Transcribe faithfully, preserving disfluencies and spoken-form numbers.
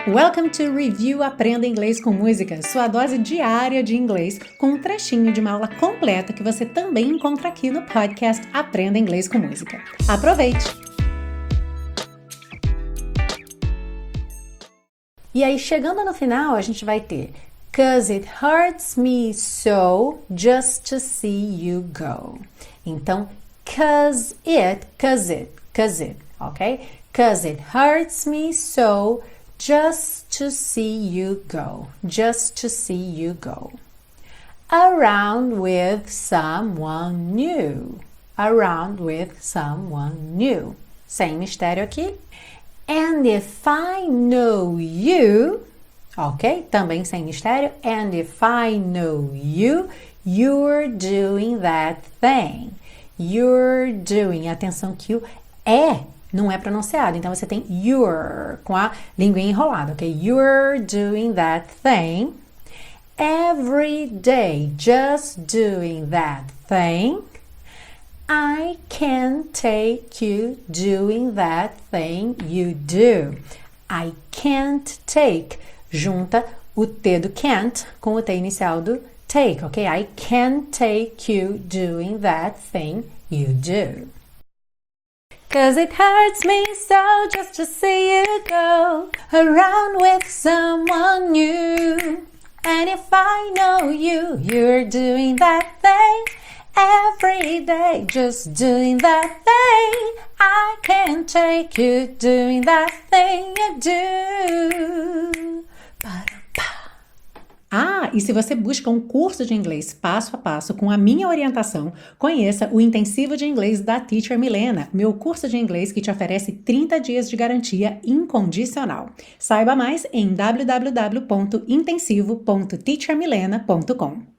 Welcome to Review Aprenda Inglês com Música, sua dose diária de inglês, com um trechinho de uma aula completa que você também encontra aqui no podcast Aprenda Inglês com Música. Aproveite! E aí, chegando no final, a gente vai ter "Cause it hurts me so just to see you go". Então, cause it, cause it, cause it, ok? Cause it hurts me so just to see you go, just to see you go. Around with someone new, around with someone new. Sem mistério aqui. And if I know you, ok? Também sem mistério. And if I know you, you're doing that thing. You're doing. Atenção que o é não é pronunciado. Então, você tem you're com a linguinha enrolada, ok? You're doing that thing. Every day, just doing that thing. I can take you doing that thing you do. I can't take. Junta o T do can't com o T inicial do take, ok? I can't take you doing that thing you do. Cause it hurts me so just to see you go around with someone new. And if I know you, you're doing that thing every day, just doing that thing. I can't take you doing that thing you do. Ah, e se você busca um curso de inglês passo a passo com a minha orientação, conheça o Intensivo de Inglês da Teacher Milena, meu curso de inglês que te oferece trinta dias de garantia incondicional. Saiba mais em w w w ponto intensivo ponto teacher milena ponto com.